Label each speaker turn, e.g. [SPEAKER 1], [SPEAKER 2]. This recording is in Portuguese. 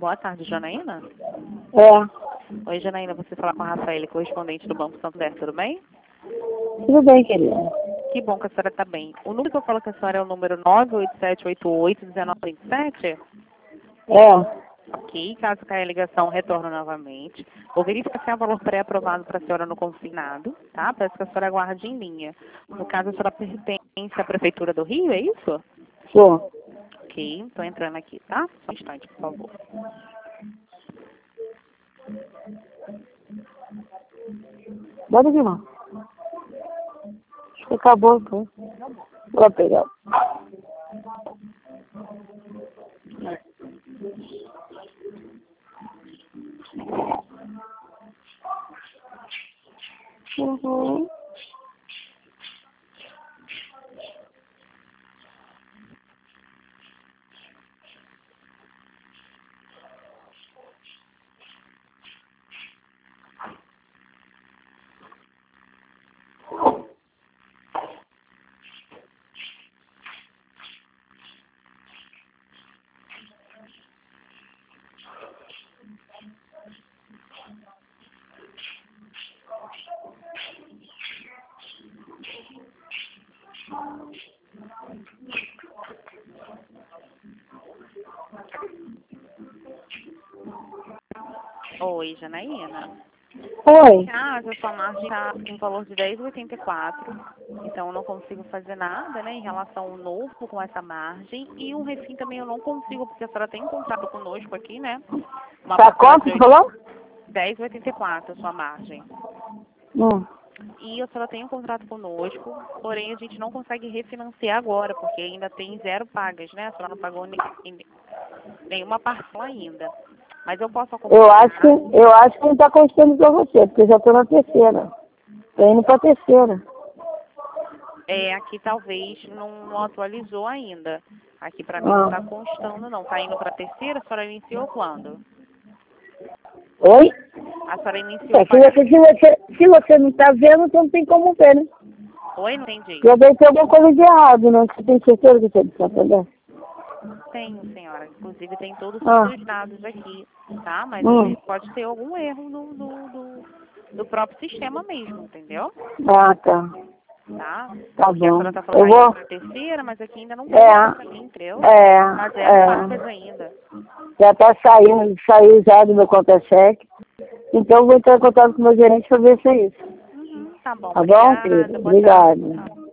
[SPEAKER 1] Boa tarde, Janaína.
[SPEAKER 2] É.
[SPEAKER 1] Oi, Janaína, você fala com a Rafaela, correspondente do Banco Santander, tudo bem?
[SPEAKER 2] Tudo bem, querida.
[SPEAKER 1] Que bom que a senhora está bem. O número que eu falo com a senhora é o número 98788-1927?
[SPEAKER 2] É.
[SPEAKER 1] Ok, caso caia a ligação, retorno novamente. Vou verificar se há valor pré-aprovado para a senhora no consignado, tá? Peço que a senhora aguarde em linha. No caso, a senhora pertence à Prefeitura do Rio, é isso?
[SPEAKER 2] Sou.
[SPEAKER 1] Ok, estou entrando aqui, tá? Só um instante, por favor.
[SPEAKER 2] Bota aqui, não. Acho que acabou, então. Vou pegar. Uhum.
[SPEAKER 1] Oi, Janaína.
[SPEAKER 2] Oi.
[SPEAKER 1] A sua margem está com valor de 10,84. Então, eu não consigo fazer nada, né, em relação ao novo com essa margem. E o refim também eu não consigo, porque a senhora tem contrato conosco aqui, né? Uma
[SPEAKER 2] Tá
[SPEAKER 1] parcela
[SPEAKER 2] quanto,
[SPEAKER 1] de
[SPEAKER 2] você falou?
[SPEAKER 1] 10,84 a sua margem.
[SPEAKER 2] Hum.
[SPEAKER 1] E a senhora tem um contrato conosco, porém a gente não consegue refinanciar agora, porque ainda tem 0 pagas, né? A senhora não pagou nenhuma parcela ainda. Mas eu posso
[SPEAKER 2] Eu
[SPEAKER 1] acompanhar.
[SPEAKER 2] acho que não tá custando pra você, porque eu já tô na terceira. Tô indo pra terceira.
[SPEAKER 1] Aqui talvez não atualizou ainda. Aqui para mim não está constando, não. Está indo para a terceira? A senhora iniciou quando?
[SPEAKER 2] Oi?
[SPEAKER 1] A senhora iniciou
[SPEAKER 2] É,
[SPEAKER 1] o pagamento.
[SPEAKER 2] se você não tá vendo, então não tem como ver, né?
[SPEAKER 1] Oi, não entendi.
[SPEAKER 2] Eu dei alguma coisa de errado, né? Você tem certeza que você é de Santander?
[SPEAKER 1] Tenho, senhora. Inclusive tem todos os
[SPEAKER 2] Ah.
[SPEAKER 1] seus dados aqui, tá? Mas às vezes pode ter algum erro do próprio sistema mesmo, entendeu?
[SPEAKER 2] Ah, tá.
[SPEAKER 1] Tá?
[SPEAKER 2] Tá
[SPEAKER 1] Porque a
[SPEAKER 2] bom.
[SPEAKER 1] senhora tá falando
[SPEAKER 2] Eu
[SPEAKER 1] que tá indo
[SPEAKER 2] vou.
[SPEAKER 1] pra terceira, mas aqui ainda não
[SPEAKER 2] É.
[SPEAKER 1] consta pra mim, entendeu?
[SPEAKER 2] É.
[SPEAKER 1] Tá 0 pagas
[SPEAKER 2] É.
[SPEAKER 1] ainda.
[SPEAKER 2] Já tá saiu já do meu conta-cheque. Então eu vou entrar em contato com o meu gerente para ver se é isso.
[SPEAKER 1] Tá bom,
[SPEAKER 2] Tá bom,
[SPEAKER 1] obrigada.
[SPEAKER 2] querido?
[SPEAKER 1] Boa tarde.
[SPEAKER 2] Obrigado.
[SPEAKER 1] Tchau.